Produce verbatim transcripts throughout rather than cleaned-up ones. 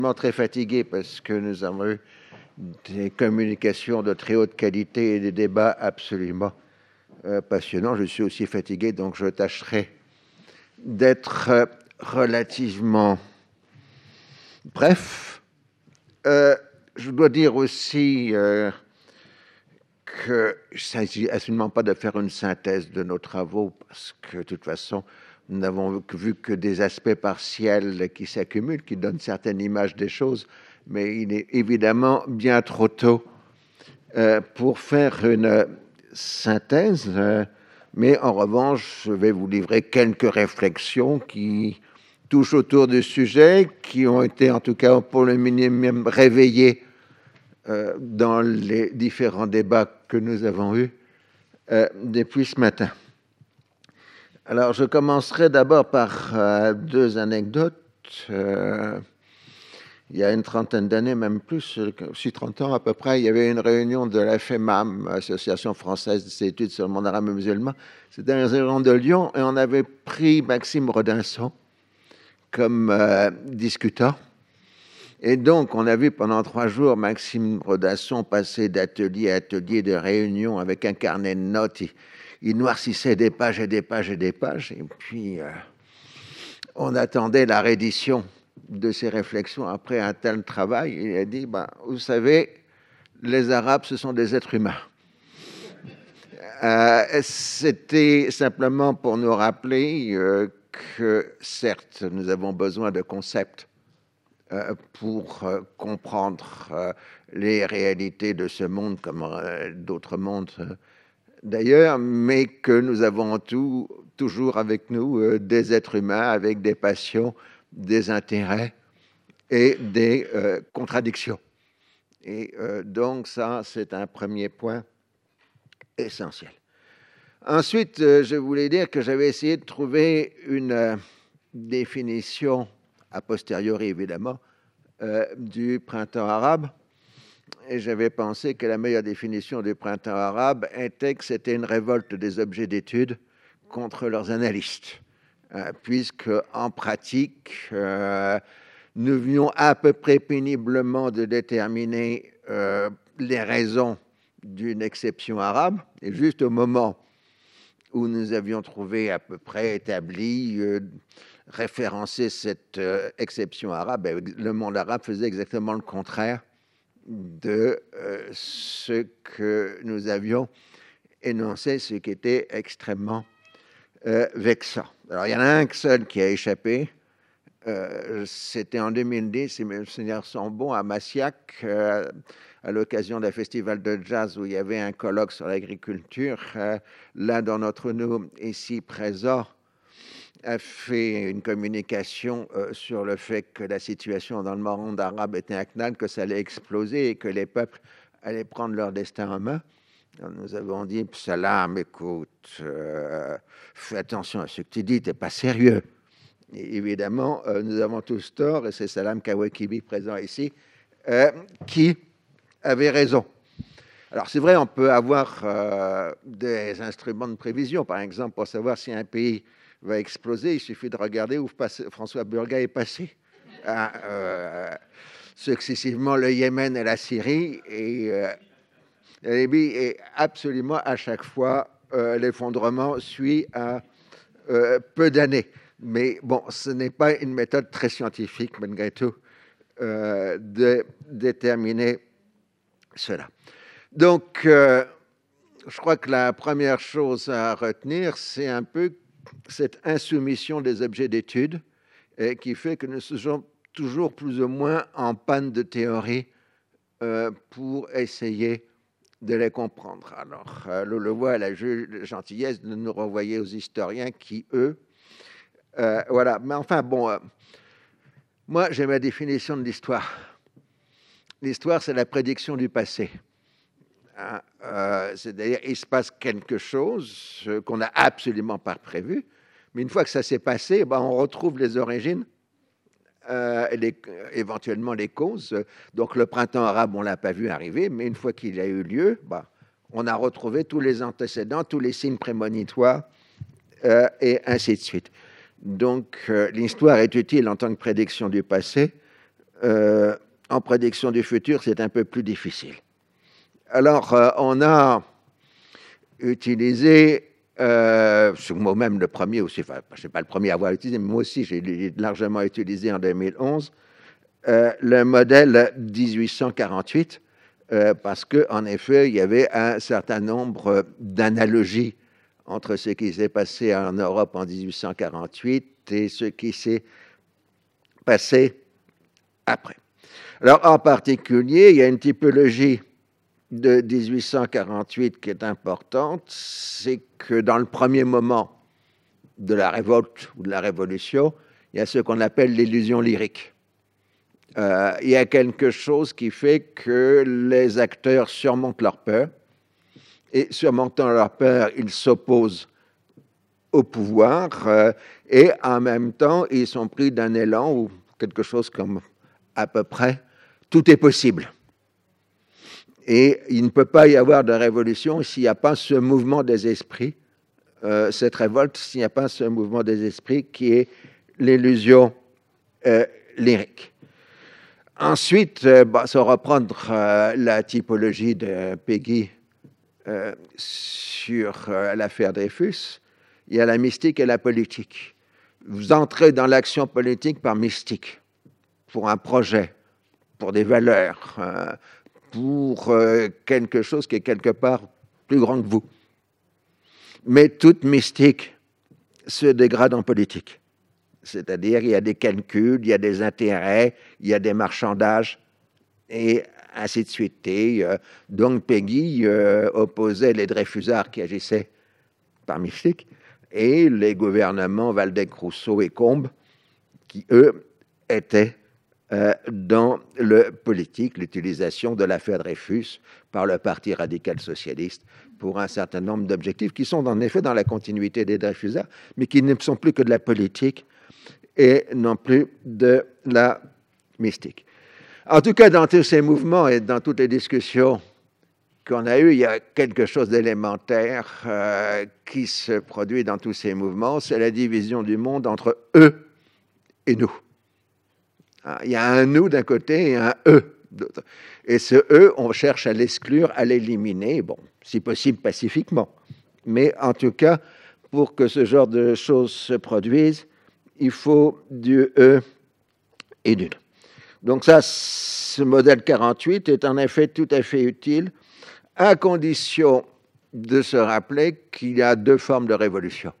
très fatigué parce que nous avons eu des communications de très haute qualité et des débats absolument euh, passionnants. Je suis aussi fatigué, donc je tâcherai d'être euh, relativement bref. Euh, je dois dire aussi euh, que il ne s'agit absolument pas de faire une synthèse de nos travaux parce que de toute façon, nous n'avons vu que des aspects partiels qui s'accumulent, qui donnent certaines images des choses, mais il est évidemment bien trop tôt euh, pour faire une synthèse. Euh, mais en revanche, je vais vous livrer quelques réflexions qui touchent autour du sujet, qui ont été en tout cas pour le minimum réveillées euh, dans les différents débats que nous avons eus euh, depuis ce matin. Alors, je commencerai d'abord par euh, deux anecdotes. Euh, il y a une trentaine d'années, même plus, si trente ans à peu près, il y avait une réunion de la FEMAM, Association française des études sur le monde arabe et musulman. C'était un réunion de Lyon et on avait pris Maxime Rodinson comme euh, discutant. Et donc, on a vu pendant trois jours Maxime Rodinson passer d'atelier à atelier, de réunion avec un carnet de notes. Il, il noircissait des pages et des pages et des pages. Et puis, euh, on attendait la reddition de ses réflexions après un tel travail. Il a dit, ben, vous savez, les Arabes, ce sont des êtres humains. Euh, c'était simplement pour nous rappeler euh, que, certes, nous avons besoin de concepts euh, pour euh, comprendre euh, les réalités de ce monde comme euh, d'autres mondes euh, d'ailleurs, mais que nous avons en tout toujours avec nous euh, des êtres humains avec des passions, des intérêts et des euh, contradictions. Et euh, donc ça, c'est un premier point essentiel. Ensuite, euh, je voulais dire que j'avais essayé de trouver une euh, définition, a posteriori évidemment, euh, du printemps arabe. Et j'avais pensé que la meilleure définition du printemps arabe était que c'était une révolte des objets d'étude contre leurs analystes, euh, puisque en pratique, euh, nous venions à peu près péniblement de déterminer euh, les raisons d'une exception arabe, et juste au moment où nous avions trouvé à peu près établi, euh, référencé cette euh, exception arabe, le monde arabe faisait exactement le contraire de euh, ce que nous avions énoncé, ce qui était extrêmement euh, vexant. Alors, il y en a un seul qui a échappé. Euh, c'était en deux mille dix, si mes souvenirs sont bons, à Massiac, euh, à l'occasion d'un festival de jazz où il y avait un colloque sur l'agriculture. Euh, L'un d'entre nous, ici présent, a fait une communication euh, sur le fait que la situation dans le monde arabe était intenable, que ça allait exploser et que les peuples allaient prendre leur destin en main. Alors, nous avons dit, Salam, écoute, euh, fais attention à ce que tu dis, t'es pas sérieux. Et évidemment, euh, nous avons tous tort, et c'est Salam Kawakibi présent ici, euh, qui avait raison. Alors c'est vrai, on peut avoir euh, des instruments de prévision, par exemple, pour savoir si un pays va exploser, il suffit de regarder où François Burga est passé. Ah, euh, successivement le Yémen et la Syrie, et euh, la Libye, et absolument à chaque fois, euh, l'effondrement suit à euh, peu d'années. Mais bon, ce n'est pas une méthode très scientifique, malgré tout, euh, de déterminer cela. Donc, euh, je crois que la première chose à retenir, c'est un peu cette insoumission des objets d'étude et qui fait que nous sommes toujours plus ou moins en panne de théorie euh, pour essayer de les comprendre. Alors, euh, le Levoix a la gentillesse de nous renvoyer aux historiens qui, eux, euh, voilà. Mais enfin, bon, euh, moi, j'ai ma définition de l'histoire. L'histoire, c'est la prédiction du passé. Hein, euh, c'est-à-dire, il se passe quelque chose euh, qu'on n'a absolument pas prévu, mais une fois que ça s'est passé, ben, on retrouve les origines, euh, les, éventuellement les causes. Donc, le printemps arabe, on ne l'a pas vu arriver, mais une fois qu'il a eu lieu, ben, on a retrouvé tous les antécédents, tous les signes prémonitoires, euh, et ainsi de suite. Donc, euh, l'histoire est utile en tant que prédiction du passé, Euh, en prédiction du futur, c'est un peu plus difficile. Alors, euh, on a utilisé, euh, moi-même le premier aussi, enfin, je ne suis pas le premier à avoir utilisé, mais moi aussi, j'ai largement utilisé en deux mille onze, euh, le modèle dix-huit cent quarante-huit, euh, parce qu'en effet, il y avait un certain nombre d'analogies entre ce qui s'est passé en Europe en dix-huit cent quarante-huit et ce qui s'est passé après. Alors, en particulier, il y a une typologie de dix-huit cent quarante-huit qui est importante, c'est que dans le premier moment de la révolte ou de la révolution, il y a ce qu'on appelle l'illusion lyrique. Euh, il y a quelque chose qui fait que les acteurs surmontent leur peur, et surmontant leur peur, ils s'opposent au pouvoir, euh, et en même temps, ils sont pris d'un élan ou quelque chose comme à peu près tout est possible. Et il ne peut pas y avoir de révolution s'il n'y a pas ce mouvement des esprits, euh, cette révolte, s'il n'y a pas ce mouvement des esprits qui est l'illusion euh, lyrique. Ensuite, euh, bah, sans reprendre euh, la typologie de Péguy euh, sur euh, l'affaire Dreyfus, il y a la mystique et la politique. Vous entrez dans l'action politique par mystique, pour un projet, pour des valeurs, euh, pour euh, quelque chose qui est quelque part plus grand que vous. Mais toute mystique se dégrade en politique. C'est-à-dire, il y a des calculs, il y a des intérêts, il y a des marchandages, et ainsi de suite. Et euh, donc, Péguy euh, opposait les Dreyfusards qui agissaient par mystique, et les gouvernements Waldeck-Rousseau et Combes, qui, eux, étaient Euh, dans le politique, l'utilisation de l'affaire Dreyfus par le Parti radical socialiste pour un certain nombre d'objectifs qui sont en effet dans la continuité des Dreyfusards, mais qui ne sont plus que de la politique et non plus de la mystique. En tout cas, dans tous ces mouvements et dans toutes les discussions qu'on a eues, il y a quelque chose d'élémentaire euh, qui se produit dans tous ces mouvements, c'est la division du monde entre eux et nous. Il y a un nous d'un côté et un eux d'autre. Et ce eux, on cherche à l'exclure, à l'éliminer, bon, si possible pacifiquement. Mais en tout cas, pour que ce genre de choses se produisent, il faut du eux et du nous. Donc ça, ce modèle quarante-huit est en effet tout à fait utile, à condition de se rappeler qu'il y a deux formes de révolution.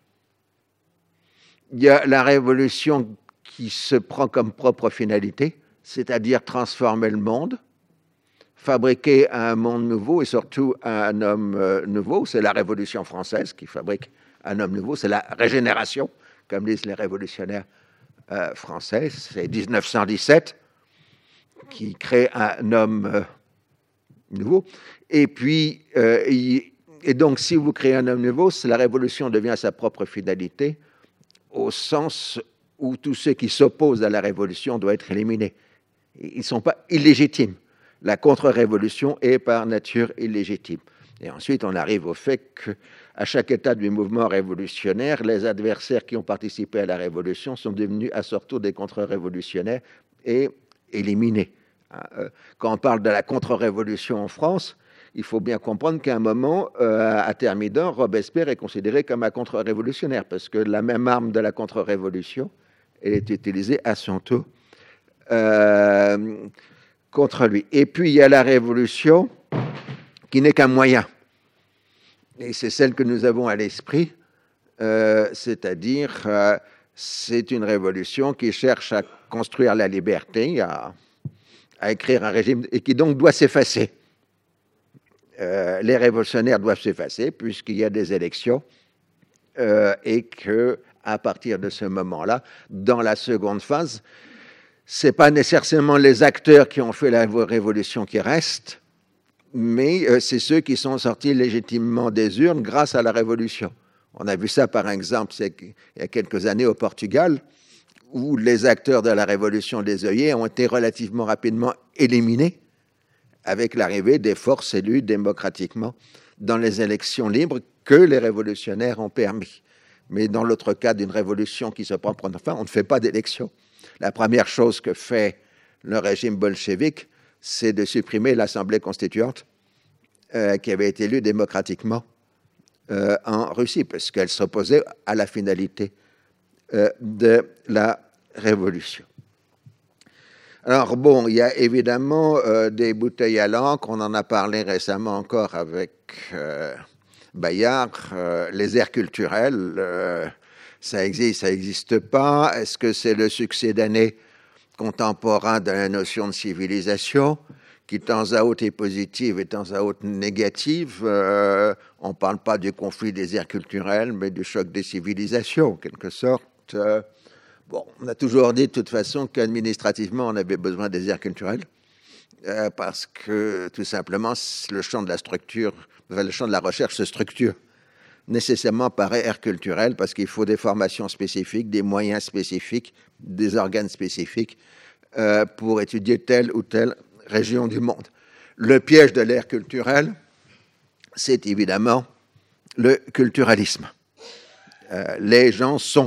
Il y a la révolution qui se prend comme propre finalité, c'est-à-dire transformer le monde, fabriquer un monde nouveau et surtout un homme euh, nouveau. C'est la Révolution française qui fabrique un homme nouveau, c'est la régénération, comme disent les révolutionnaires euh, français. C'est dix-neuf cent dix-sept qui crée un homme euh, nouveau. Et puis, euh, il, et donc, si vous créez un homme nouveau, la révolution devient sa propre finalité, au sens où tous ceux qui s'opposent à la révolution doivent être éliminés. Ils ne sont pas illégitimes. La contre-révolution est par nature illégitime. Et ensuite, on arrive au fait qu'à chaque étape du mouvement révolutionnaire, les adversaires qui ont participé à la révolution sont devenus à leur tour des contre-révolutionnaires et éliminés. Quand on parle de la contre-révolution en France, il faut bien comprendre qu'à un moment, euh, à Thermidor, Robespierre est considéré comme un contre-révolutionnaire, parce que la même arme de la contre-révolution, elle est utilisée à son tour euh, contre lui. Et puis, il y a la révolution qui n'est qu'un moyen. Et c'est celle que nous avons à l'esprit, euh, c'est-à-dire, euh, c'est une révolution qui cherche à construire la liberté, à, à écrire un régime, et qui donc doit s'effacer. Euh, les révolutionnaires doivent s'effacer puisqu'il y a des élections euh, et que à partir de ce moment-là, dans la seconde phase, c'est pas nécessairement les acteurs qui ont fait la révolution qui restent, mais euh, c'est ceux qui sont sortis légitimement des urnes grâce à la révolution. On a vu ça par exemple il y a quelques années au Portugal, où les acteurs de la révolution des œillets ont été relativement rapidement éliminés avec l'arrivée des forces élues démocratiquement dans les élections libres que les révolutionnaires ont permis. Mais dans l'autre cas d'une révolution qui se prend pour une fin, on ne fait pas d'élection. La première chose que fait le régime bolchevique, c'est de supprimer l'Assemblée constituante euh, qui avait été élue démocratiquement euh, en Russie, parce qu'elle s'opposait à la finalité euh, de la révolution. Alors bon, il y a évidemment euh, des bouteilles à l'encre, on en a parlé récemment encore avec euh, Bayard, euh, les aires culturelles, euh, ça existe, ça n'existe pas. Est-ce que c'est le succédané contemporain de la notion de civilisation qui, de temps à autre, est positive et de temps à autre négative? euh, On ne parle pas du conflit des aires culturelles, mais du choc des civilisations, en quelque sorte. Euh, bon, on a toujours dit, de toute façon, qu'administrativement, on avait besoin des aires culturelles, euh, parce que, tout simplement, le champ de la structure, le champ de la recherche se structure nécessairement par aire culturelle, parce qu'il faut des formations spécifiques, des moyens spécifiques, des organes spécifiques euh, pour étudier telle ou telle région du monde. Le piège de l'ère culturelle, c'est évidemment le culturalisme. Euh, les gens sont.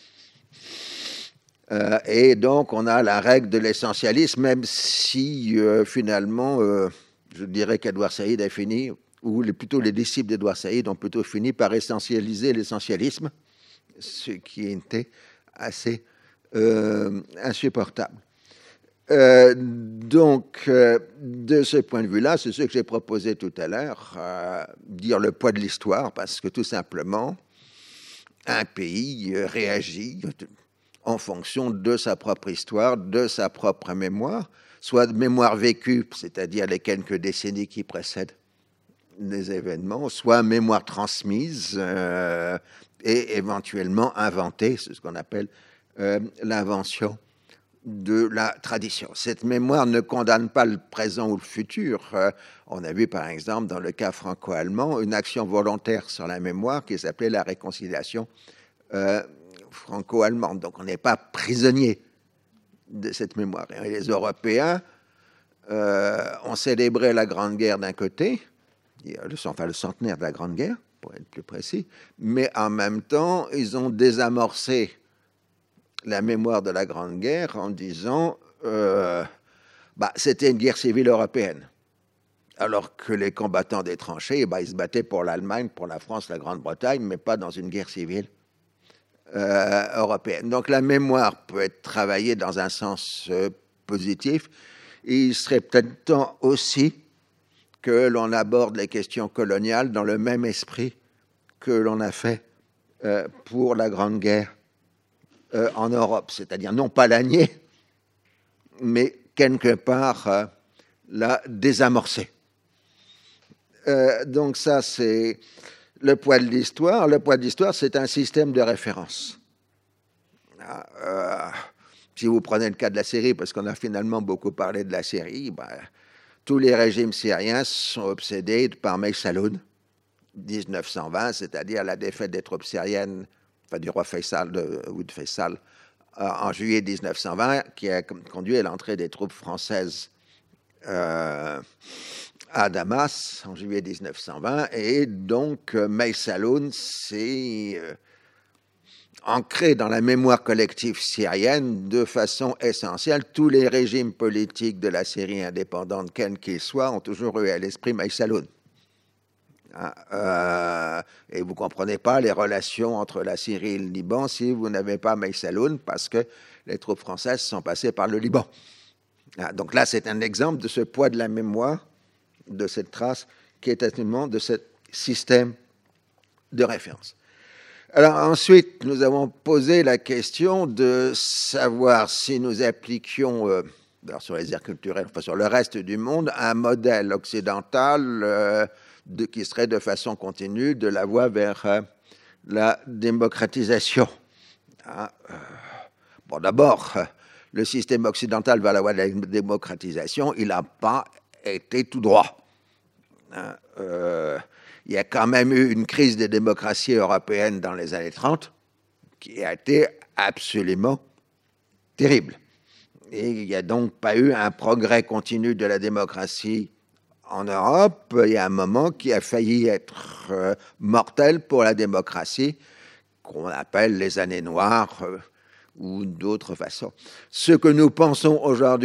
Euh, et donc, on a la règle de l'essentialisme, même si, euh, finalement, euh, je dirais qu'Edouard Saïd a fini, ou les, plutôt les disciples d'Edouard Saïd ont plutôt fini par essentialiser l'essentialisme, ce qui était assez euh, insupportable. Euh, donc, euh, de ce point de vue-là, c'est ce que j'ai proposé tout à l'heure, euh, dire le poids de l'histoire, parce que tout simplement, un pays euh, réagit en fonction de sa propre histoire, de sa propre mémoire, soit de mémoire vécue, c'est-à-dire les quelques décennies qui précèdent des événements, soit mémoire transmise euh, et éventuellement inventée, c'est ce qu'on appelle euh, l'invention de la tradition. Cette mémoire ne condamne pas le présent ou le futur. Euh, on a vu par exemple dans le cas franco-allemand une action volontaire sur la mémoire qui s'appelait la réconciliation euh, franco-allemande. Donc on n'est pas prisonnier de cette mémoire. Et les Européens euh, ont célébré la Grande Guerre d'un côté, le, enfin le centenaire de la Grande Guerre, pour être plus précis, mais en même temps, ils ont désamorcé la mémoire de la Grande Guerre en disant euh, bah, c'était une guerre civile européenne. Alors que les combattants des tranchées, bah, ils se battaient pour l'Allemagne, pour la France, la Grande-Bretagne, mais pas dans une guerre civile euh, européenne. Donc la mémoire peut être travaillée dans un sens euh, positif. Et il serait peut-être temps aussi que l'on aborde les questions coloniales dans le même esprit que l'on a fait euh, pour la Grande Guerre euh, en Europe, c'est-à-dire non pas la nier, mais quelque part euh, la désamorcer. Euh, donc ça, c'est le poids de l'histoire. Le poids de l'histoire, c'est un système de référence. Euh, si vous prenez le cas de la Syrie, parce qu'on a finalement beaucoup parlé de la Syrie, ben, tous les régimes syriens sont obsédés par Mey Saloun, dix-neuf cent vingt, c'est-à-dire la défaite des troupes syriennes, enfin du roi Faisal, de, ou de Faisal, euh, en juillet dix-neuf cent vingt, qui a conduit à l'entrée des troupes françaises euh, à Damas en juillet dix-neuf cent vingt. Et donc, euh, Mey Saloun, c'est euh, ancré dans la mémoire collective syrienne de façon essentielle. Tous les régimes politiques de la Syrie indépendante, quels qu'ils soient, ont toujours eu à l'esprit Mey Saloun. Euh, et vous ne comprenez pas les relations entre la Syrie et le Liban si vous n'avez pas Mey Saloun, parce que les troupes françaises sont passées par le Liban. Ah, donc là, c'est un exemple de ce poids de la mémoire, de cette trace qui est actuellement de ce système de référence. Alors ensuite, nous avons posé la question de savoir si nous appliquions, euh, alors sur les aires culturelles, enfin sur le reste du monde, un modèle occidental euh, de, qui serait de façon continue de la voie vers euh, la démocratisation. Ah, euh, bon, d'abord, euh, le système occidental vers la voie de la démocratisation, il n'a pas été tout droit. Hein, euh, il y a quand même eu une crise des démocraties européennes dans les années trente qui a été absolument terrible. Et il n'y a donc pas eu un progrès continu de la démocratie en Europe. Il y a un moment qui a failli être euh, mortel pour la démocratie, qu'on appelle les années noires euh, ou d'autres façons. Ce que nous pensons aujourd'hui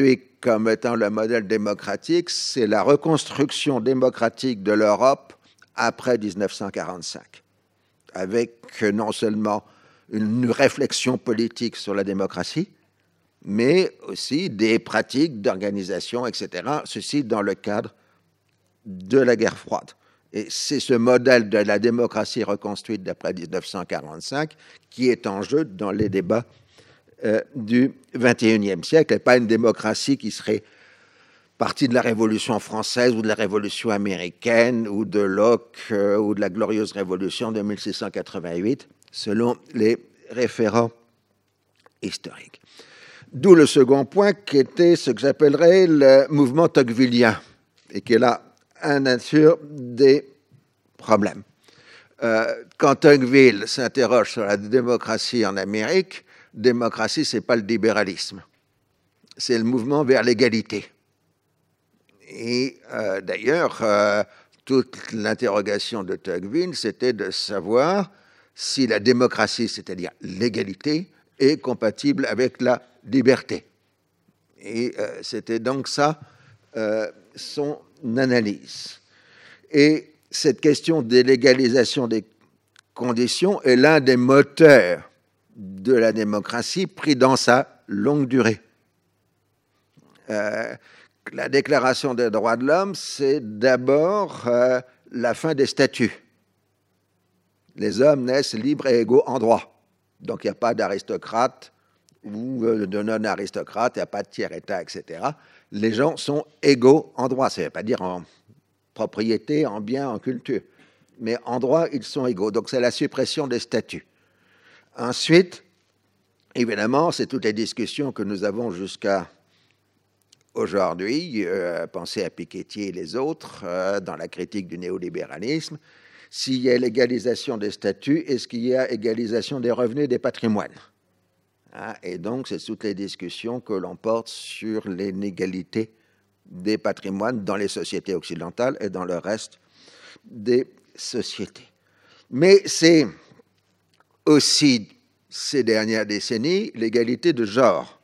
comme étant le modèle démocratique, c'est la reconstruction démocratique de l'Europe après dix-neuf cent quarante-cinq, avec non seulement une réflexion politique sur la démocratie, mais aussi des pratiques d'organisation, et cetera, ceci dans le cadre de la guerre froide. Et c'est ce modèle de la démocratie reconstruite d'après dix-neuf cent quarante-cinq qui est en jeu dans les débats euh, du vingt et unième siècle, et pas une démocratie qui serait partie de la Révolution française ou de la Révolution américaine ou de Locke euh, ou de la Glorieuse Révolution de mille six cent quatre-vingt-huit, selon les référents historiques. D'où le second point qui était ce que j'appellerais le mouvement tocquevillien et qui est là à nature des problèmes. Euh, quand Tocqueville s'interroge sur la démocratie en Amérique, démocratie, ce n'est pas le libéralisme, c'est le mouvement vers l'égalité. Et euh, d'ailleurs, euh, toute l'interrogation de Tocqueville, c'était de savoir si la démocratie, c'est-à-dire l'égalité, est compatible avec la liberté. Et euh, c'était donc ça euh, son analyse. Et cette question de l'égalisation des conditions est l'un des moteurs de la démocratie pris dans sa longue durée. Euh, la Déclaration des droits de l'homme, c'est d'abord euh, la fin des statuts. Les hommes naissent libres et égaux en droit. Donc il n'y a pas d'aristocrate ou de non-aristocrate, il n'y a pas de tiers-état, et cetera. Les gens sont égaux en droit. Ça ne veut pas dire en propriété, en bien, en culture. Mais en droit, ils sont égaux. Donc c'est la suppression des statuts. Ensuite, évidemment, c'est toutes les discussions que nous avons jusqu'à aujourd'hui, euh, pensez à Piketty et les autres, euh, dans la critique du néolibéralisme. S'il y a l'égalisation des statuts, est-ce qu'il y a égalisation des revenus et des patrimoines? Hein, et donc, c'est toutes les discussions que l'on porte sur l'inégalité des patrimoines dans les sociétés occidentales et dans le reste des sociétés. Mais c'est aussi, ces dernières décennies, l'égalité de genre.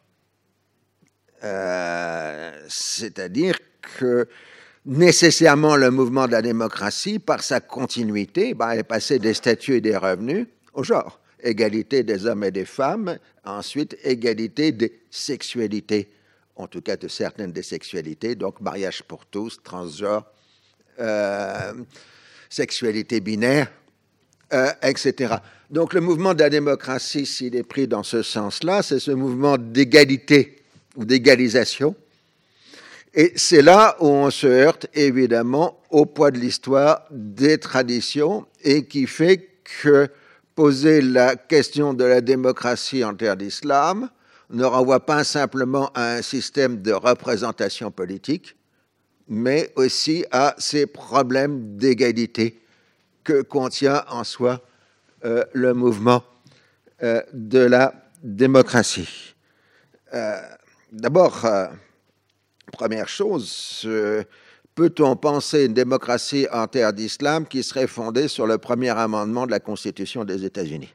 Euh, c'est-à-dire que nécessairement le mouvement de la démocratie, par sa continuité, ben, est passé des statuts et des revenus au genre. Égalité des hommes et des femmes, ensuite égalité des sexualités, en tout cas de certaines des sexualités, donc mariage pour tous, transgenre, euh, sexualité binaire, euh, et cetera. Donc le mouvement de la démocratie, s'il est pris dans ce sens-là, c'est ce mouvement d'égalité ou d'égalisation. Et c'est là où on se heurte évidemment au poids de l'histoire, des traditions, et qui fait que poser la question de la démocratie en terre d'islam ne renvoie pas simplement à un système de représentation politique, mais aussi à ces problèmes d'égalité que contient en soi euh, le mouvement euh, de la démocratie. Euh, D'abord, euh, première chose, euh, peut-on penser une démocratie en terre d'islam qui serait fondée sur le premier amendement de la Constitution des États-Unis,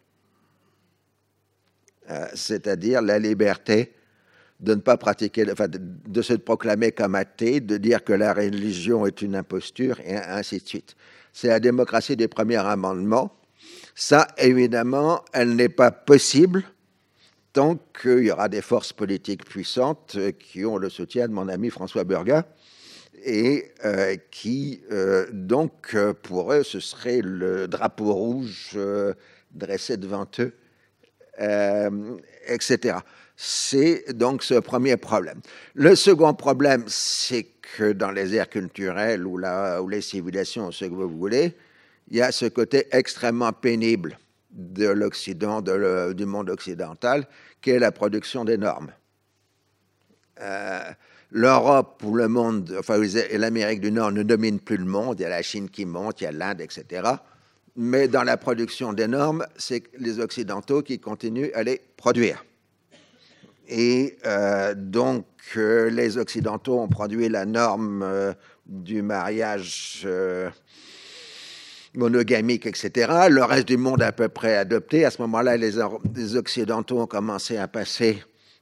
euh, c'est-à-dire la liberté de ne pas pratiquer, enfin, de, de se proclamer comme athée, de dire que la religion est une imposture, et ainsi de suite. C'est la démocratie des premiers amendements. Ça, évidemment, elle n'est pas possible tant qu'il y aura des forces politiques puissantes qui ont le soutien de mon ami François Burga et euh, qui, euh, donc, pour eux, ce serait le drapeau rouge euh, dressé devant eux, euh, et cetera. C'est donc ce premier problème. Le second problème, c'est que dans les aires culturelles ou, la, ou les civilisations, ce que vous voulez, il y a ce côté extrêmement pénible de l'Occident, de le, du monde occidental, qui est la production des normes. Euh, L'Europe ou le monde, enfin l'Amérique du Nord ne domine plus le monde, il y a la Chine qui monte, il y a l'Inde, et cetera. Mais dans la production des normes, c'est les Occidentaux qui continuent à les produire. Et euh, donc, euh, les Occidentaux ont produit la norme euh, du mariage euh, monogamique, et cetera. Le reste du monde a à peu près adopté. À ce moment-là, les, les Occidentaux ont commencé à passer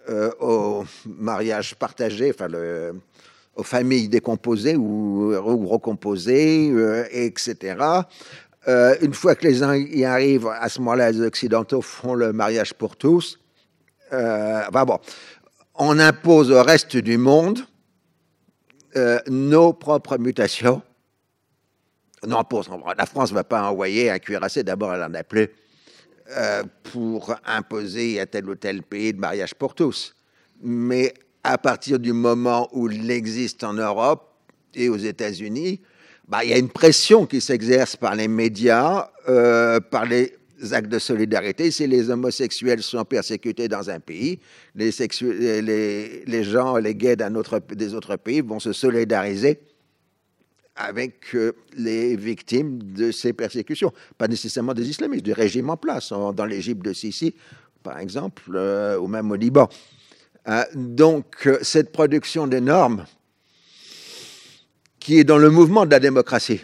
euh, au mariage partagé, enfin le, aux familles décomposées ou, ou recomposées, euh, et cetera. Euh, une fois que les uns y arrivent, à ce moment-là, les Occidentaux font le mariage pour tous. Euh, enfin bon, on impose au reste du monde euh, nos propres mutations. Non, la France ne va pas envoyer un cuirassé, d'abord elle en a plus, euh, pour imposer à tel ou tel pays de mariage pour tous. Mais à partir du moment où il existe en Europe et aux États-Unis, bah, il y a une pression qui s'exerce par les médias, euh, par les actes de solidarité. Si les homosexuels sont persécutés dans un pays, les, sexu- les, les gens, les gays d'un autre, des autres pays vont se solidariser avec euh, les victimes de ces persécutions. Pas nécessairement des islamistes, du régime en place, en, dans l'Égypte de Sisi, par exemple, euh, ou même au Liban. Euh, donc, euh, cette production des normes, qui est dans le mouvement de la démocratie,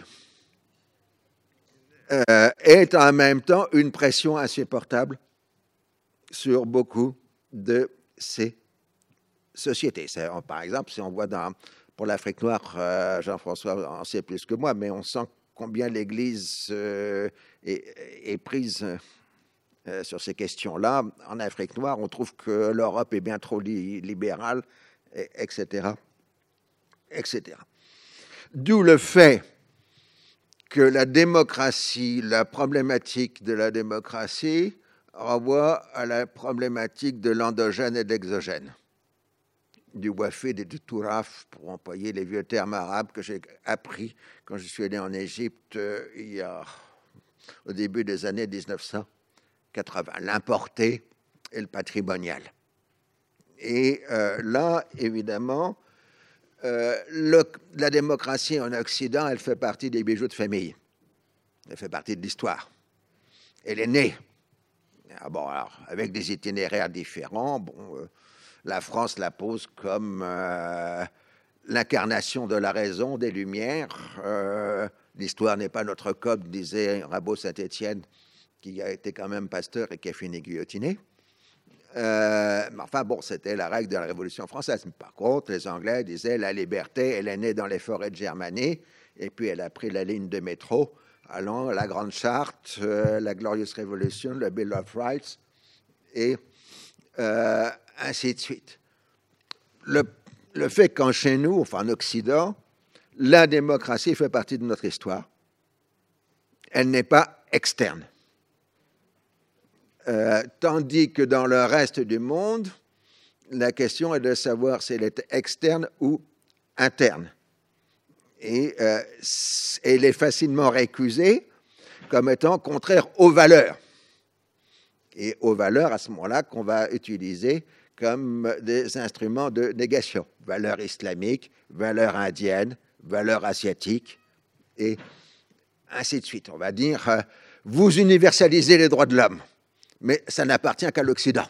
euh, est en même temps une pression insupportable sur beaucoup de ces sociétés. C'est, par exemple, si on voit dans, pour l'Afrique noire, euh, Jean-François en sait plus que moi, mais on sent combien l'Église euh, est, est prise euh, sur ces questions-là. En Afrique noire, on trouve que l'Europe est bien trop li- libérale, et, etc., et cetera. D'où le fait que la démocratie, la problématique de la démocratie renvoie à la problématique de l'endogène et de l'exogène, du wafid et du touraf, pour employer les vieux termes arabes que j'ai appris quand je suis allé en Égypte euh, il y a, au début des années dix-neuf cent quatre-vingts, l'importé et le patrimonial. Et euh, là, évidemment, euh, le, la démocratie en Occident, elle fait partie des bijoux de famille. Elle fait partie de l'histoire. Elle est née. Ah bon, alors, avec des itinéraires différents. Bon, euh, la France la pose comme euh, l'incarnation de la raison, des Lumières. Euh, l'histoire n'est pas notre code, disait Rabot Saint-Étienne, qui a été quand même pasteur et qui a fini guillotiné. Euh, mais enfin, bon, c'était la règle de la Révolution française. Mais par contre, les Anglais disaient la liberté, elle est née dans les forêts de Germanie, et puis elle a pris la ligne de métro allant la Grande Charte, euh, la Glorious Revolution, le Bill of Rights, et euh, ainsi de suite. Le, le fait qu'en chez nous, enfin en Occident, la démocratie fait partie de notre histoire. Elle n'est pas externe. Euh, tandis que dans le reste du monde, la question est de savoir si elle est externe ou interne. Et euh, elle est facilement récusée comme étant contraire aux valeurs. Et aux valeurs, à ce moment-là, qu'on va utiliser comme des instruments de négation. Valeurs islamiques, valeurs indiennes, valeurs asiatiques, et ainsi de suite. On va dire, euh, vous universalisez les droits de l'homme, mais ça n'appartient qu'à l'Occident.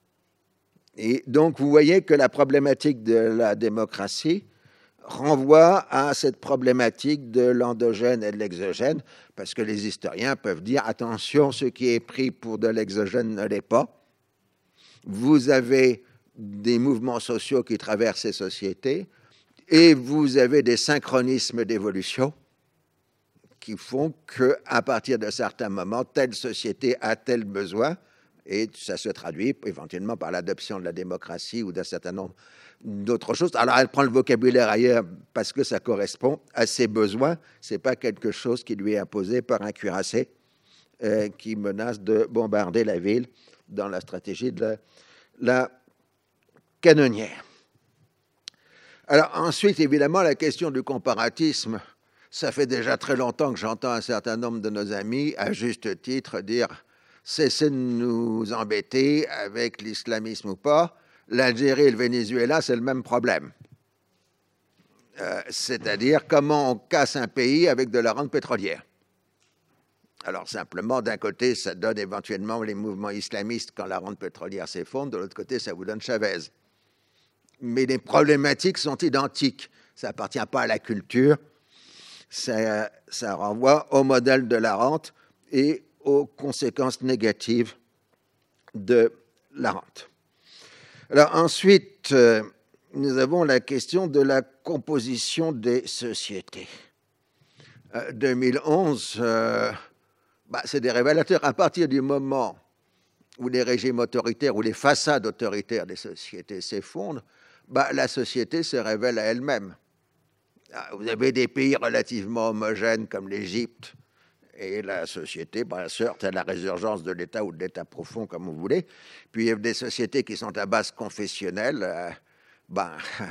Et donc, vous voyez que la problématique de la démocratie renvoie à cette problématique de l'endogène et de l'exogène, parce que les historiens peuvent dire, attention, ce qui est pris pour de l'exogène ne l'est pas. Vous avez des mouvements sociaux qui traversent ces sociétés, et vous avez des synchronismes d'évolution qui font qu'à partir de certains moments, telle société a tel besoin, et ça se traduit éventuellement par l'adoption de la démocratie ou d'un certain nombre d'autres choses. Alors, elle prend le vocabulaire ailleurs parce que ça correspond à ses besoins. Ce n'est pas quelque chose qui lui est imposé par un cuirassé euh, qui menace de bombarder la ville dans la stratégie de la, la canonnière. Alors, ensuite, évidemment, la question du comparatisme. Ça fait déjà très longtemps que j'entends un certain nombre de nos amis, à juste titre, dire « cessez de nous embêter avec l'islamisme ou pas ». L'Algérie et le Venezuela, c'est le même problème. Euh, c'est-à-dire comment on casse un pays avec de la rente pétrolière. Alors simplement, d'un côté, ça donne éventuellement les mouvements islamistes quand la rente pétrolière s'effondre, de l'autre côté, ça vous donne Chavez. Mais les problématiques sont identiques. Ça n'appartient pas à la culture, ça, ça renvoie au modèle de la rente et aux conséquences négatives de la rente. Alors ensuite, euh, nous avons la question de la composition des sociétés. Euh, deux mille onze, euh, bah, c'est des révélateurs. À partir du moment où les régimes autoritaires, où les façades autoritaires des sociétés s'effondrent, bah, la société se révèle à elle-même. Vous avez des pays relativement homogènes comme l'Égypte, et la société bah, se heurte à la résurgence de l'État ou de l'État profond, comme vous voulez. Puis il y a des sociétés qui sont à base confessionnelle, euh, ben,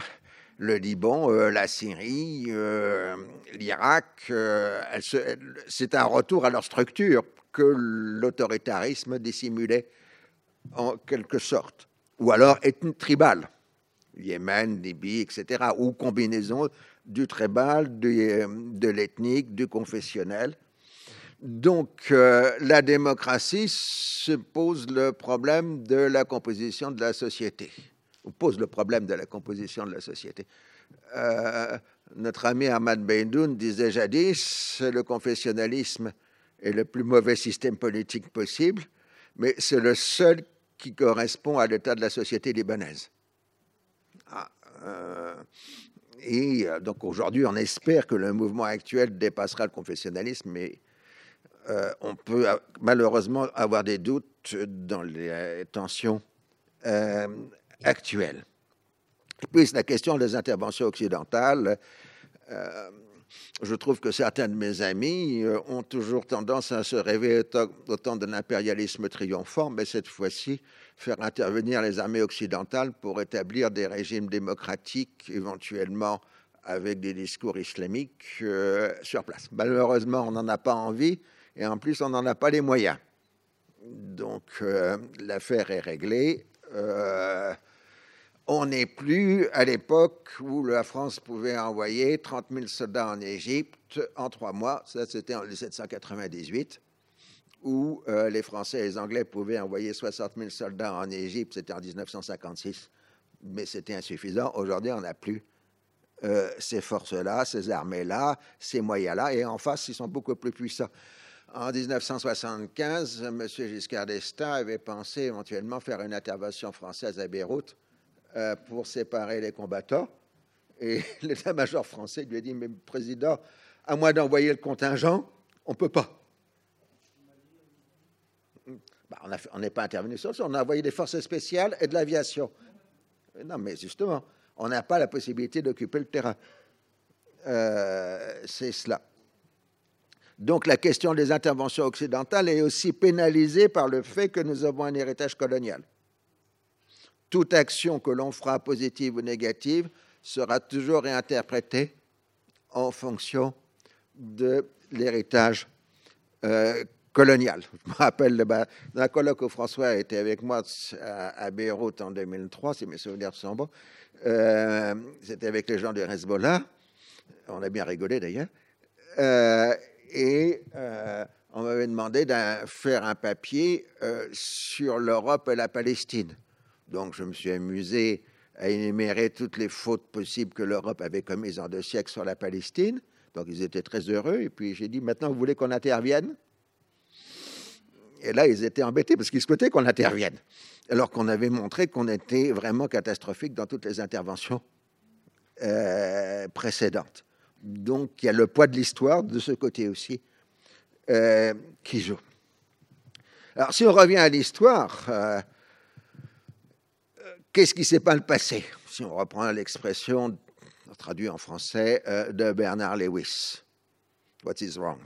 le Liban, euh, la Syrie, euh, l'Irak, euh, c'est un retour à leur structure que l'autoritarisme dissimulait en quelque sorte, ou alors ethnie tribale, Yémen, Libye, et cetera, ou combinaison du tribal, du, de l'ethnique, du confessionnel. Donc, euh, la démocratie se pose le problème de la composition de la société, ou pose le problème de la composition de la société. Euh, notre ami Ahmad Beydoun disait jadis, le confessionnalisme est le plus mauvais système politique possible, mais c'est le seul qui correspond à l'état de la société libanaise. Ah, euh, et donc aujourd'hui, on espère que le mouvement actuel dépassera le confessionnalisme, mais euh, on peut malheureusement avoir des doutes dans les tensions euh, actuelles. Et puis la question des interventions occidentales, euh, je trouve que certains de mes amis ont toujours tendance à se rêver autant de l'impérialisme triomphant, mais cette fois-ci, faire intervenir les armées occidentales pour établir des régimes démocratiques, éventuellement avec des discours islamiques euh, sur place. Malheureusement, on n'en a pas envie, et en plus, on n'en a pas les moyens. Donc, euh, l'affaire est réglée. Euh, On n'est plus à l'époque où la France pouvait envoyer trente mille soldats en Égypte en trois mois. Ça, c'était en mille sept cent quatre-vingt-dix-huit, où euh, les Français et les Anglais pouvaient envoyer soixante mille soldats en Égypte. C'était en mille neuf cent cinquante-six, mais c'était insuffisant. Aujourd'hui, on n'a plus euh, ces forces-là, ces armées-là, ces moyens-là. Et en face, ils sont beaucoup plus puissants. En mille neuf cent soixante-quinze, M. Giscard d'Estaing avait pensé éventuellement faire une intervention française à Beyrouth pour séparer les combattants. Et l'état-major français lui a dit, mais président, à moins d'envoyer le contingent, on ne peut pas. Bah, on n'est pas intervenu sur ça, on a envoyé des forces spéciales et de l'aviation. Non, mais justement, on n'a pas la possibilité d'occuper le terrain. Euh, c'est cela. Donc la question des interventions occidentales est aussi pénalisée par le fait que nous avons un héritage colonial. Toute action que l'on fera, positive ou négative, sera toujours réinterprétée en fonction de l'héritage euh, colonial. Je me rappelle, bah, dans un colloque où François était avec moi à, à Beyrouth en deux mille trois, si mes souvenirs sont bons, euh, c'était avec les gens du Hezbollah, on a bien rigolé d'ailleurs, euh, et euh, on m'avait demandé de faire un papier euh, sur l'Europe et la Palestine. Donc, je me suis amusé à énumérer toutes les fautes possibles que l'Europe avait commises en deux siècles sur la Palestine. Donc, ils étaient très heureux. Et puis, j'ai dit, maintenant, vous voulez qu'on intervienne? Et là, ils étaient embêtés parce qu'ils souhaitaient qu'on intervienne. Alors qu'on avait montré qu'on était vraiment catastrophique dans toutes les interventions euh, précédentes. Donc, il y a le poids de l'histoire de ce côté aussi euh, qui joue. Alors, si on revient à l'histoire... Euh, Qu'est-ce qui ne s'est pas passé? Si on reprend l'expression, traduite en français, euh, de Bernard Lewis. What is wrong?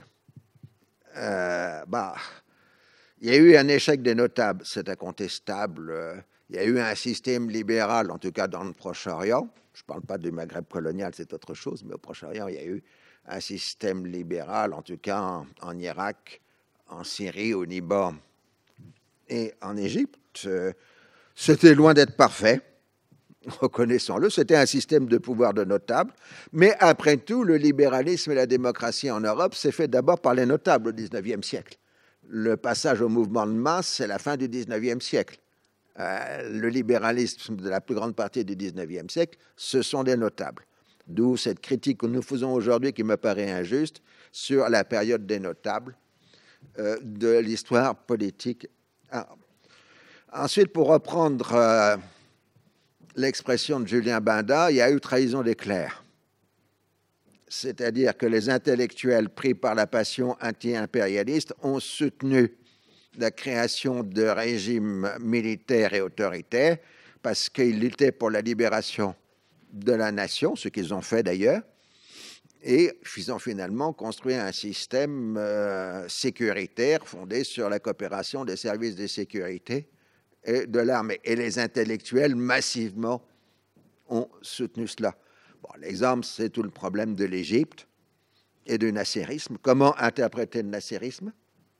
Euh, bah, il y a eu un échec des notables, c'est incontestable. Il y a eu un système libéral, en tout cas dans le Proche-Orient. Je ne parle pas du Maghreb colonial, c'est autre chose, mais au Proche-Orient, il y a eu un système libéral, en tout cas en, en Irak, en Syrie, au Liban et en Égypte. Euh, C'était loin d'être parfait, reconnaissons-le, c'était un système de pouvoir de notables, mais après tout, le libéralisme et la démocratie en Europe s'est fait d'abord par les notables au dix-neuvième siècle. Le passage au mouvement de masse, c'est la fin du dix-neuvième siècle. Euh, le libéralisme de la plus grande partie du dix-neuvième siècle, ce sont des notables. D'où cette critique que nous faisons aujourd'hui, qui me paraît injuste, sur la période des notables euh, de l'histoire politique. Ah, Ensuite, pour reprendre euh, l'expression de Julien Banda, il y a eu trahison des clercs. C'est-à-dire que les intellectuels pris par la passion anti-impérialiste ont soutenu la création de régimes militaires et autoritaires parce qu'ils luttaient pour la libération de la nation, ce qu'ils ont fait d'ailleurs, et ils ont finalement construit un système euh, sécuritaire fondé sur la coopération des services de sécurité et de l'armée. Et les intellectuels massivement ont soutenu cela. Bon, l'exemple, c'est tout le problème de l'Égypte et du nasserisme. Comment interpréter le nasserisme?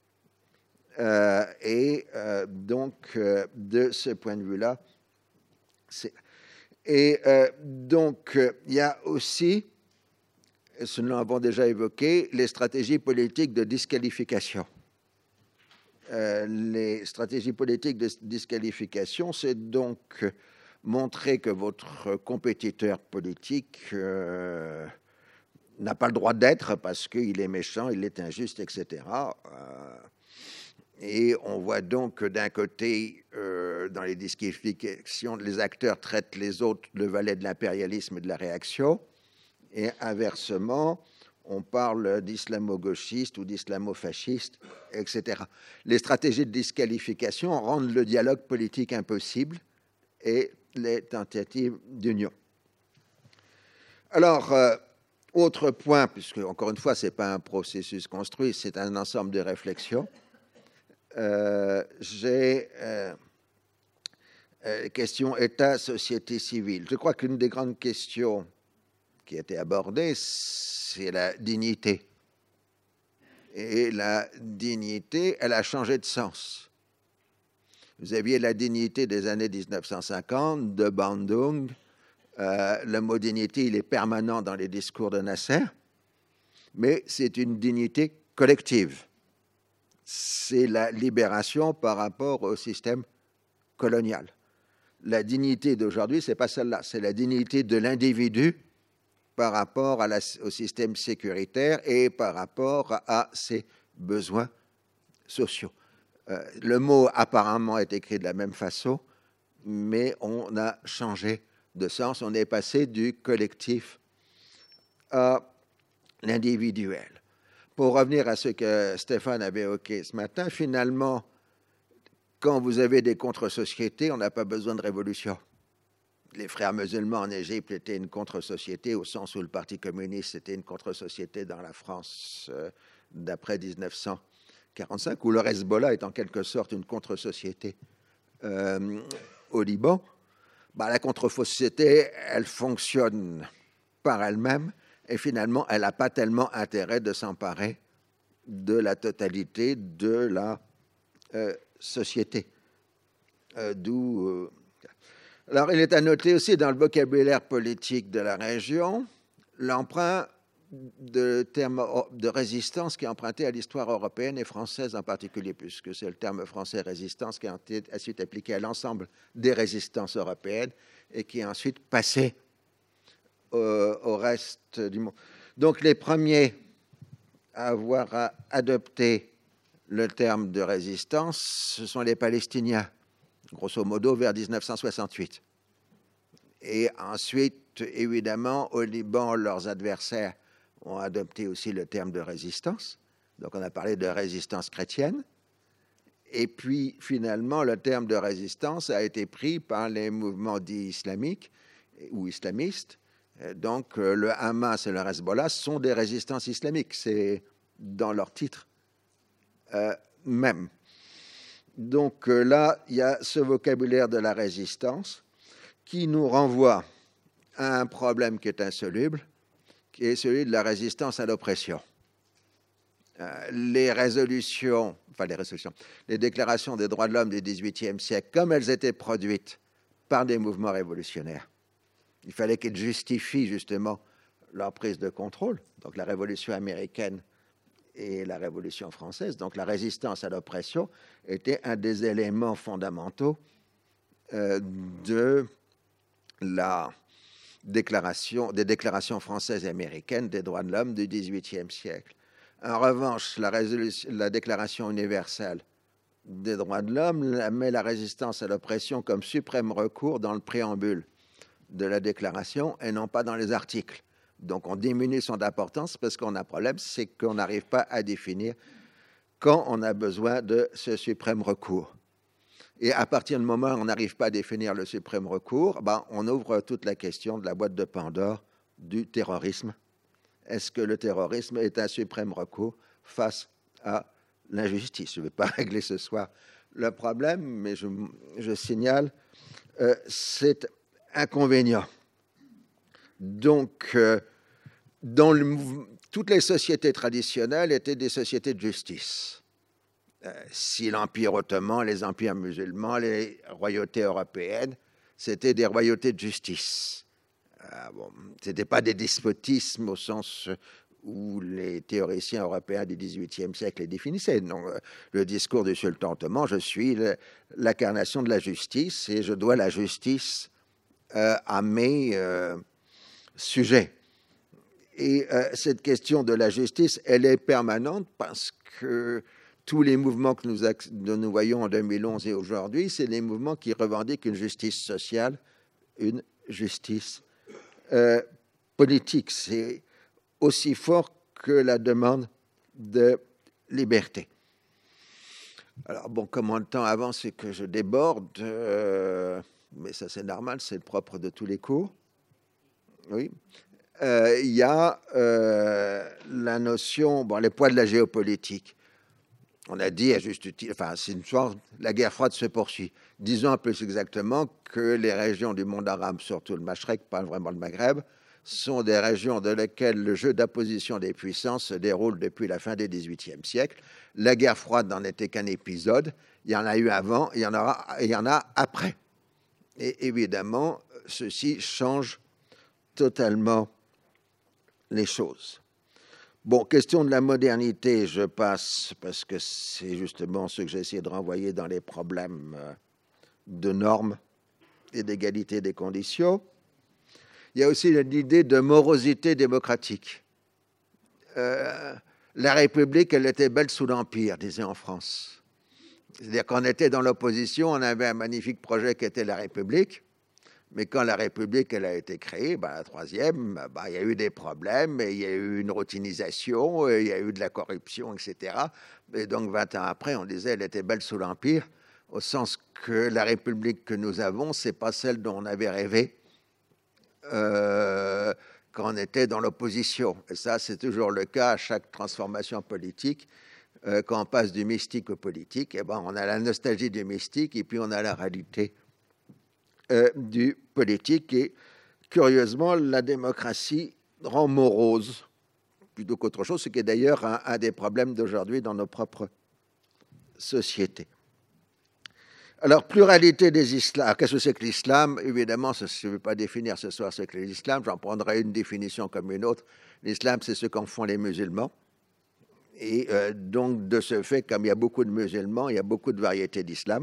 euh, Et euh, donc, euh, de ce point de vue-là, c'est... Et euh, donc, il euh, y a aussi, ce nous l'avons déjà évoqué, les stratégies politiques de disqualification. Euh, les stratégies politiques de disqualification, c'est donc montrer que votre compétiteur politique euh, n'a pas le droit d'être parce qu'il est méchant, il est injuste, et cetera. Euh, et on voit donc que d'un côté, euh, dans les disqualifications, les acteurs traitent les autres de valets de l'impérialisme et de la réaction, et inversement, on parle d'islamo-gauchistes ou d'islamo-fascistes, et cetera. Les stratégies de disqualification rendent le dialogue politique impossible et les tentatives d'union. Alors, euh, autre point, puisque encore une fois, ce n'est pas un processus construit, c'est un ensemble de réflexions. Euh, j'ai euh, euh, question État, société civile. Je crois qu'une des grandes questions qui a été abordée, c'est la dignité. Et la dignité, elle a changé de sens. Vous aviez la dignité des années mille neuf cent cinquante, de Bandung. Euh, le mot dignité, il est permanent dans les discours de Nasser, mais c'est une dignité collective. C'est la libération par rapport au système colonial. La dignité d'aujourd'hui, ce n'est pas celle-là, c'est la dignité de l'individu par rapport à la, au système sécuritaire et par rapport à ses besoins sociaux. Euh, le mot apparemment est écrit de la même façon, mais on a changé de sens. On est passé du collectif à l'individuel. Pour revenir à ce que Stéphane avait évoqué ce matin, finalement, quand vous avez des contre-sociétés, on n'a pas besoin de révolution. Les frères musulmans en Égypte étaient une contre-société au sens où le Parti communiste était une contre-société dans la France euh, d'après mille neuf cent quarante-cinq, où le Hezbollah est en quelque sorte une contre-société euh, au Liban. Bah, la contre-société, elle fonctionne par elle-même et finalement, elle n'a pas tellement intérêt de s'emparer de la totalité de la euh, société. Euh, D'où... Euh, Alors, il est à noter aussi dans le vocabulaire politique de la région l'emprunt de termes de résistance qui est emprunté à l'histoire européenne et française en particulier, puisque c'est le terme français résistance qui a ensuite appliqué à l'ensemble des résistances européennes et qui est ensuite passé au, au reste du monde. Donc, les premiers à avoir adopté le terme de résistance, ce sont les Palestiniens, grosso modo vers mille neuf cent soixante-huit. Et ensuite, évidemment, au Liban, leurs adversaires ont adopté aussi le terme de résistance. Donc, on a parlé de résistance chrétienne. Et puis, finalement, le terme de résistance a été pris par les mouvements dits islamiques ou islamistes. Donc, le Hamas et le Hezbollah sont des résistances islamiques. C'est dans leur titre euh, même. Donc là, il y a ce vocabulaire de la résistance qui nous renvoie à un problème qui est insoluble, qui est celui de la résistance à l'oppression. Euh, les résolutions, enfin les résolutions, les déclarations des droits de l'homme du dix-huitième siècle, comme elles étaient produites par des mouvements révolutionnaires, il fallait qu'ils justifient justement leur prise de contrôle. Donc la Révolution américaine et la Révolution française, donc la résistance à l'oppression, était un des éléments fondamentaux euh, de la déclaration, des déclarations françaises et américaines des droits de l'homme du dix-huitième siècle. En revanche, la, la Déclaration universelle des droits de l'homme met la résistance à l'oppression comme suprême recours dans le préambule de la déclaration et non pas dans les articles. Donc on diminue son importance parce qu'on a un problème, c'est qu'on n'arrive pas à définir quand on a besoin de ce suprême recours. Et à partir du moment où on n'arrive pas à définir le suprême recours, ben, on ouvre toute la question de la boîte de Pandore du terrorisme. Est-ce que le terrorisme est un suprême recours face à l'injustice? Je ne vais pas régler ce soir le problème, mais je, je signale euh, cet inconvénient. Donc, euh, dans le, toutes les sociétés traditionnelles étaient des sociétés de justice. Euh, si l'Empire ottoman, les empires musulmans, les royautés européennes, c'était des royautés de justice. Euh, bon, ce n'était pas des despotismes au sens où les théoriciens européens du dix-huitième siècle les définissaient. Donc, euh, le discours du sultan ottoman, je suis l'incarnation de la justice et je dois la justice euh, à mes euh, sujets. Et euh, cette question de la justice, elle est permanente parce que tous les mouvements que nous, que nous voyons en deux mille onze et aujourd'hui, c'est les mouvements qui revendiquent une justice sociale, une justice euh, politique. C'est aussi fort que la demande de liberté. Alors, bon, comme le temps avance et que je déborde, euh, mais ça c'est normal, c'est le propre de tous les cours. Oui. Il euh, y a euh, la notion, bon, les poids de la géopolitique. On a dit à juste titre, enfin, c'est une sorte, la guerre froide se poursuit. Disons plus exactement que les régions du monde arabe, surtout le Machrek, pas vraiment le Maghreb, sont des régions dans lesquelles le jeu d'apposition des puissances se déroule depuis la fin du dix-huitième siècle. La guerre froide n'en était qu'un épisode. Il y en a eu avant, il y en aura, il y en a après. Et évidemment, ceci change totalement les choses. Bon, question de la modernité, je passe, parce que c'est justement ce que j'ai essayé de renvoyer dans les problèmes de normes et d'égalité des conditions. Il y a aussi l'idée de morosité démocratique. Euh, la République, elle était belle sous l'Empire, disait en France. C'est-à-dire qu'on était dans l'opposition, on avait un magnifique projet qui était la République, mais quand la République elle a été créée, ben, la troisième, ben, il y a eu des problèmes, et il y a eu une routinisation, il y a eu de la corruption, et cetera. Et donc vingt ans après, on disait elle était belle sous l'Empire, au sens que la République que nous avons, c'est pas celle dont on avait rêvé euh, quand on était dans l'opposition. Et ça, c'est toujours le cas à chaque transformation politique. Euh, quand on passe du mystique au politique, eh ben, on a la nostalgie du mystique et puis on a la réalité Euh, du politique. Et curieusement, la démocratie rend morose plutôt qu'autre chose, ce qui est d'ailleurs un, un des problèmes d'aujourd'hui dans nos propres sociétés. Alors, pluralité des islams. Qu'est-ce que c'est que l'islam? Évidemment, je ne vais pas définir ce soir ce qu'est l'islam, j'en prendrai une définition comme une autre. L'islam, c'est ce qu'en font les musulmans. Et euh, donc, de ce fait, comme il y a beaucoup de musulmans, il y a beaucoup de variétés d'islam.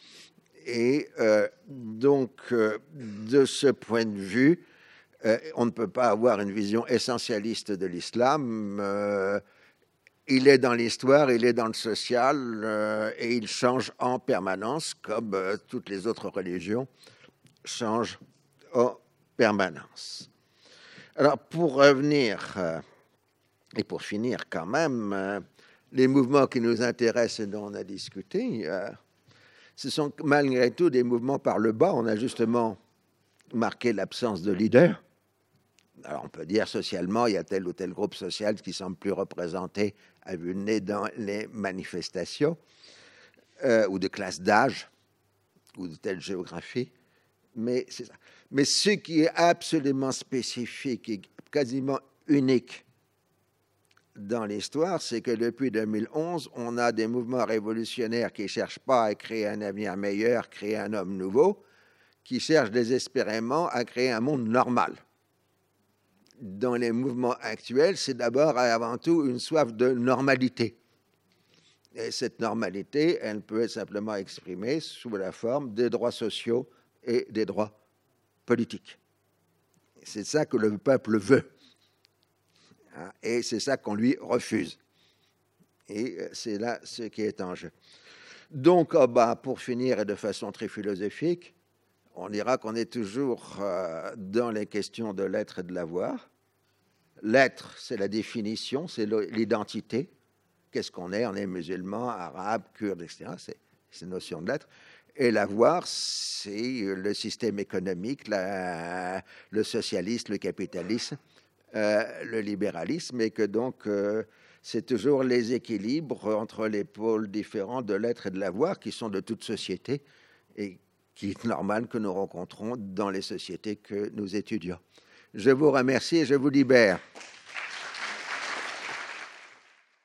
Et euh, donc, euh, de ce point de vue, euh, on ne peut pas avoir une vision essentialiste de l'islam. Euh, il est dans l'histoire, il est dans le social, euh, et il change en permanence, comme euh, toutes les autres religions changent en permanence. Alors, pour revenir, euh, et pour finir quand même, euh, les mouvements qui nous intéressent et dont on a discuté, euh, ce sont malgré tout des mouvements par le bas. On a justement marqué l'absence de leader. Alors on peut dire socialement, il y a tel ou tel groupe social qui semble plus représenté à vue de nez dans les manifestations, euh, ou de classe d'âge, ou de telle géographie. Mais, c'est ça. Mais ce qui est absolument spécifique et quasiment unique dans l'histoire, c'est que depuis deux mille onze, on a des mouvements révolutionnaires qui ne cherchent pas à créer un avenir meilleur, créer un homme nouveau, qui cherchent désespérément à créer un monde normal. Dans les mouvements actuels, c'est d'abord et avant tout une soif de normalité. Et cette normalité, elle peut être simplement exprimée sous la forme des droits sociaux et des droits politiques. C'est ça que le peuple veut. Et c'est ça qu'on lui refuse. Et c'est là ce qui est en jeu. Donc, oh bah, pour finir, et de façon très philosophique, on dira qu'on est toujours euh, dans les questions de l'être et de l'avoir. L'être, c'est la définition, c'est l'identité. Qu'est-ce qu'on est? On est musulman, arabe, kurde, et cetera. C'est ces notions de l'être. Et l'avoir, c'est le système économique, la, le socialisme, le capitalisme, euh, le libéralisme, et que donc euh, c'est toujours les équilibres entre les pôles différents de l'être et de l'avoir qui sont de toute société et qui est normal que nous rencontrons dans les sociétés que nous étudions. Je vous remercie et je vous libère.